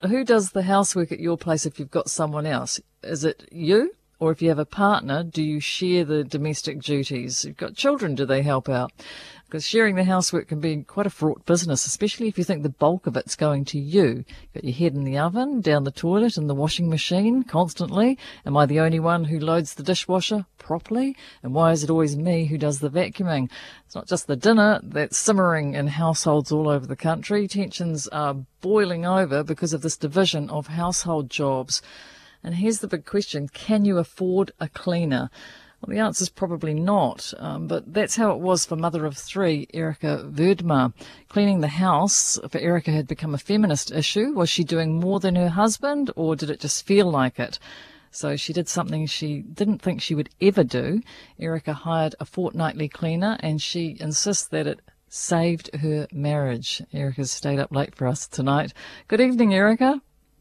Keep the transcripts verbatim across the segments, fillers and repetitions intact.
Who does the housework at your place if you've got someone else? Is it you? Or if you have a partner, do you share the domestic duties? You've got children, do they help out? Because sharing the housework can be quite a fraught business, especially if you think the bulk of it's going to you. You've got your head in the oven, down the toilet, in the washing machine constantly. Am I the only one who loads the dishwasher properly? And why is it always me who does the vacuuming? It's not just the dinner that's simmering in households all over the country. Tensions are boiling over because of this division of household jobs. And here's the big question, can you afford a cleaner? Well, the answer is probably not, um, but that's how it was for mother of three, Erica Verdma. Cleaning the house for Erica had become a feminist issue. Was she doing more than her husband, or did it just feel like it? So she did something she didn't think she would ever do. Erica hired a fortnightly cleaner, and she insists that it saved her marriage. Erica's stayed up late for us tonight. Good evening, Erica.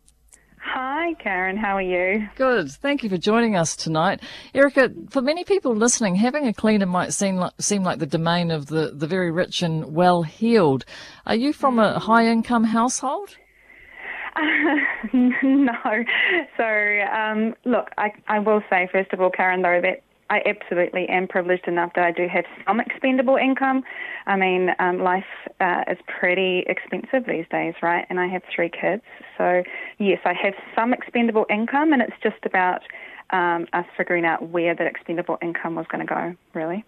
Hi, Karen. How are you? Good. Thank you for joining us tonight. Erica, for many people listening, having a cleaner might seem like, seem like the domain of the, the very rich and well-heeled. Are you from a high-income household? Uh, no. So, um, look, I, I will say, first of all, Karen, though, that I absolutely am privileged enough that I do have some expendable income. I mean, um, life uh, is pretty expensive these days, right? And I have three kids. So, yes, I have some expendable income, and it's just about um, us figuring out where that expendable income was going to go, really.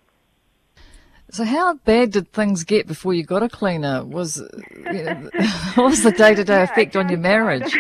So how bad did things get before you got a cleaner? Was you know, what was the day-to-day yeah, effect on your marriage?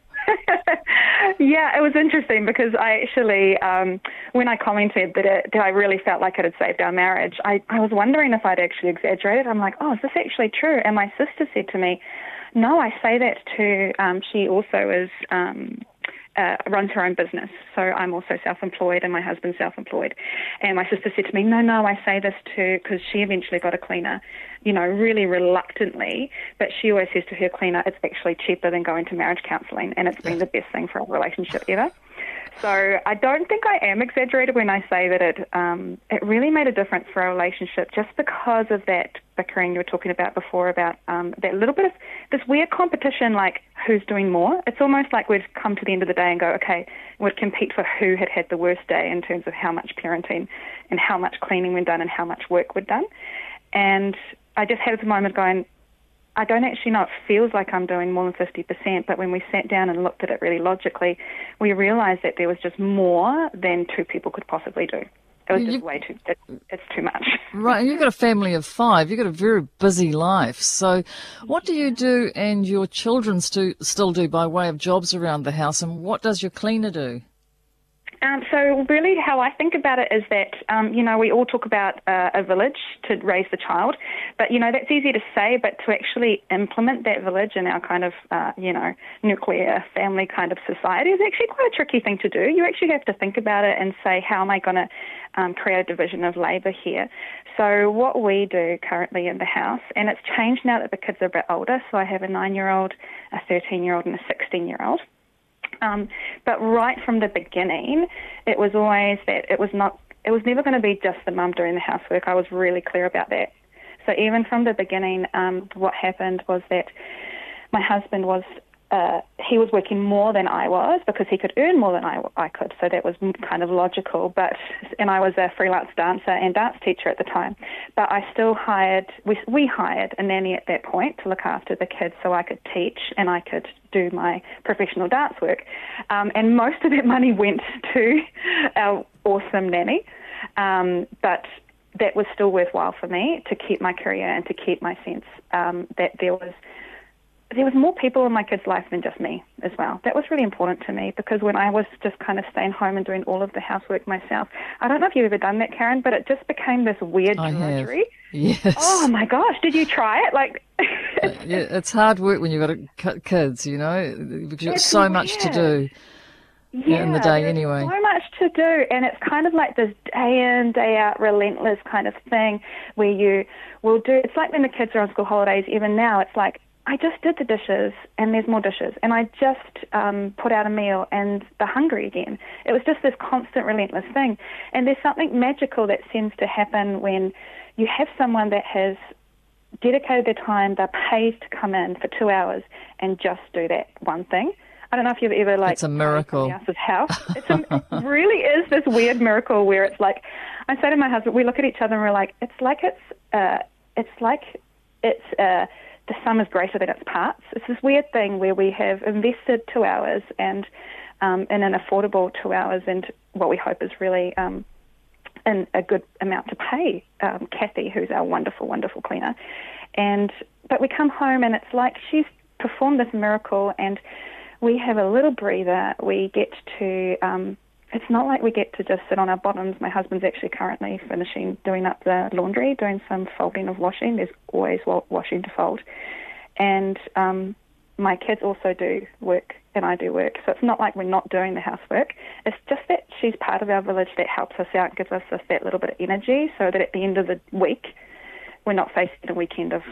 Yeah, it was interesting because I actually, um, when I commented that, it, that I really felt like it had saved our marriage, I, I was wondering if I'd actually exaggerated. I'm like, oh, is this actually true? And my sister said to me, no, I say that to, um, she also is, um, uh, runs her own business. So I'm also self-employed and my husband's self-employed. And my sister said to me, no, no, I say this to, because she eventually got a cleaner, you know, really reluctantly, but she always says to her cleaner, it's actually cheaper than going to marriage counselling, and it's been the best thing for our relationship ever. So I don't think I am exaggerated when I say that it um, it really made a difference for our relationship just because of that bickering you were talking about before, about um, that little bit of this weird competition, like who's doing more. It's almost like we'd come to the end of the day and go, okay, we'd compete for who had had the worst day in terms of how much parenting and how much cleaning we'd done and how much work we'd done. And I just had a moment going, I don't actually know, it feels like I'm doing more than fifty percent, but when we sat down and looked at it really logically, we realised that there was just more than two people could possibly do. It was you, just way too, it, it's too much. Right, and you've got a family of five, you've got a very busy life. So what do you do and your children stu- still do by way of jobs around the house, and what does your cleaner do? Um, so really how I think about it is that, um, you know, we all talk about uh, a village to raise the child, but, you know, that's easy to say, but to actually implement that village in our kind of, uh, you know, nuclear family kind of society is actually quite a tricky thing to do. You actually have to think about it and say, how am I going to um, create a division of labour here? So what we do currently in the house, and it's changed now that the kids are a bit older, so I have a nine-year-old, a thirteen-year-old and a sixteen-year-old. Um, but right from the beginning, it was always that it was not, it was never going to be just the mum doing the housework. I was really clear about that. So even from the beginning, um, what happened was that my husband was, uh, he was working more than I was because he could earn more than I, I could. So that was kind of logical. But, and I was a freelance dancer and dance teacher at the time. But I still hired, we, we hired a nanny at that point to look after the kids so I could teach and I could do my professional dance work. Um, and most of that money went to our awesome nanny. Um, but that was still worthwhile for me to keep my career and to keep my sense um, that there was there was more people in my kids' life than just me as well. That was really important to me because when I was just kind of staying home and doing all of the housework myself, I don't know if you've ever done that, Karen, but it just became this weird I drudgery. have. Yes. Oh my gosh, did you try it? Like, uh, yeah, it's hard work when you've got kids, you know, because you've got so weird. much to do. Yeah, in the day anyway. So much to do, and it's kind of like this day in, day out, relentless kind of thing where you will do. It's like when the kids are on school holidays. Even now, it's like I just did the dishes, and there's more dishes, and I just um, put out a meal, and they're hungry again. It was just this constant, relentless thing, and there's something magical that seems to happen when you have someone that has dedicated their time. They're paid to come in for two hours and just do that one thing. I don't know if you've ever like it's a miracle. Somebody else's house. It's a, it really is this weird miracle where it's like, I say to my husband, we look at each other and we're like, it's like it's, uh, it's like it's, uh, the sum is greater than its parts. It's this weird thing where we have invested two hours and, um, in an affordable two hours and what we hope is really, um, in a good amount to pay, um, Kathy, who's our wonderful, wonderful cleaner. And, but we come home and it's like she's performed this miracle and we have a little breather. We get to, um, it's not like we get to just sit on our bottoms. My husband's actually currently finishing doing up the laundry, doing some folding of washing. There's always wa- washing to fold. And um, my kids also do work and I do work. So it's not like we're not doing the housework. It's just that she's part of our village that helps us out, gives us this, that little bit of energy so that at the end of the week, we're not facing a weekend of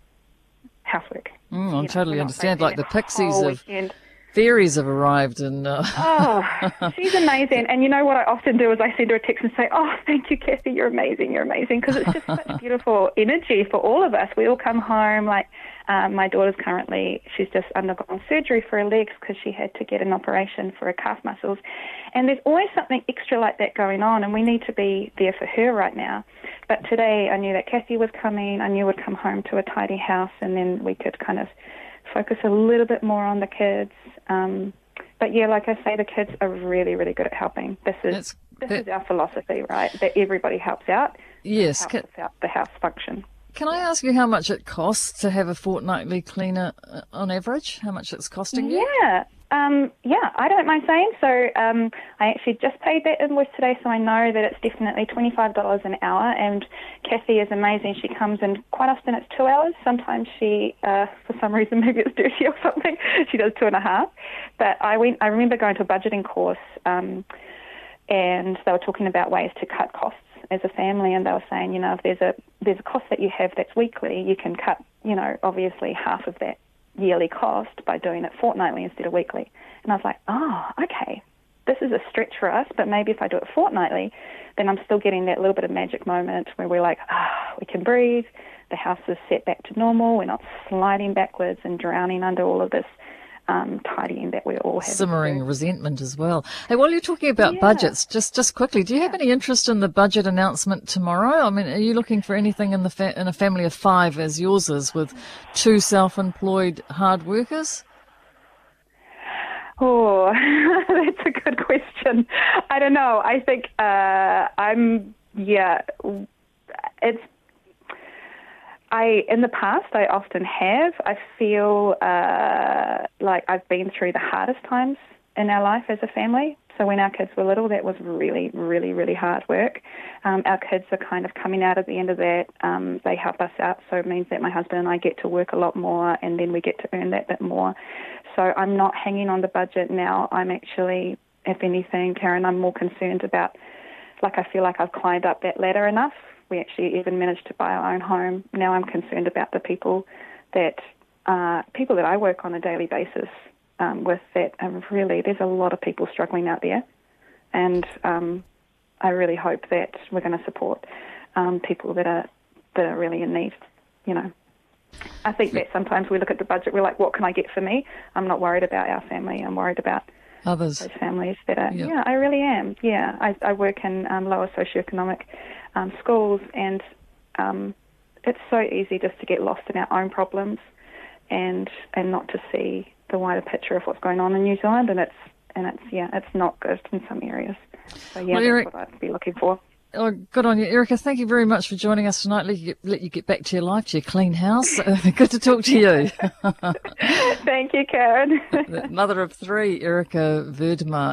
housework. Mm, I you totally know, understand. Like the pixies of... Weekend. Fairies have arrived and... Uh... oh, she's amazing. And you know what I often do is I send her a text and say, oh, thank you, Kathy, you're amazing, you're amazing. Because it's just such beautiful energy for all of us. We all come home, like um, my daughter's currently, she's just undergone surgery for her legs because she had to get an operation for her calf muscles. And there's always something extra like that going on and we need to be there for her right now. But today I knew that Kathy was coming. I knew we'd come home to a tidy house and then we could kind of focus a little bit more on the kids. Um, but yeah, like I say, the kids are really, really good at helping. This is That's, this that, is our philosophy, right? That everybody helps out. Yes. Helps Can, out the house function. Can I ask you how much it costs to have a fortnightly cleaner uh, on average? How much it's costing you? Yeah. Um, yeah, I don't mind saying. So um, I actually just paid that invoice today, so I know that it's definitely twenty-five dollars an hour. And Kathy is amazing. She comes in quite often. It's two hours. Sometimes she, uh, for some reason, maybe it's dirty or something. She does two and a half. But I went. I remember going to a budgeting course, um, and they were talking about ways to cut costs as a family. And they were saying, you know, if there's a there's a cost that you have that's weekly, you can cut, you know, obviously half of that yearly cost by doing it fortnightly instead of weekly. And I was like, oh, okay, this is a stretch for us, but maybe if I do it fortnightly, then I'm still getting that little bit of magic moment where we're like, ah, oh, we can breathe, the house is set back to normal, we're not sliding backwards and drowning under all of this um, tidying that we all have. Simmering resentment as well. Hey, while you're talking about yeah. budgets, just just quickly, do you have any interest in the budget announcement tomorrow? I mean, are you looking for anything in the fa- in a family of five, as yours is, with two self-employed hard workers? Oh, that's a good question. I don't know. I think uh, I'm, yeah, it's, I, in the past, I often have. I feel uh, like I've been through the hardest times in our life as a family. So when our kids were little, that was really, really, really hard work. Um, our kids are kind of coming out at the end of that. Um, they help us out, so it means that my husband and I get to work a lot more, and then we get to earn that bit more. So I'm not hanging on the budget now. I'm actually, if anything, Karen, I'm more concerned about, like I feel like I've climbed up that ladder enough. We actually even managed to buy our own home. Now I'm concerned about the people that uh, people that I work on a daily basis um, with. That um, really, there's a lot of people struggling out there, and um, I really hope that we're going to support um, people that are that are really in need. You know, I think that sometimes we look at the budget, we're like, what can I get for me? I'm not worried about our family. I'm worried about others. Those families that are, yep. yeah, I really am. Yeah, I, I work in um, lower socioeconomic um, schools, and um, it's so easy just to get lost in our own problems and and not to see the wider picture of what's going on in New Zealand. And it's and it's yeah, it's not good in some areas. So yeah, well, that's Eric, what I'd be looking for. Oh, good on you, Erica. Thank you very much for joining us tonight. Let you get, let you get back to your life, to your clean house. Good to talk to you. Thank you, Karen. The mother of three, Erica Verdemar.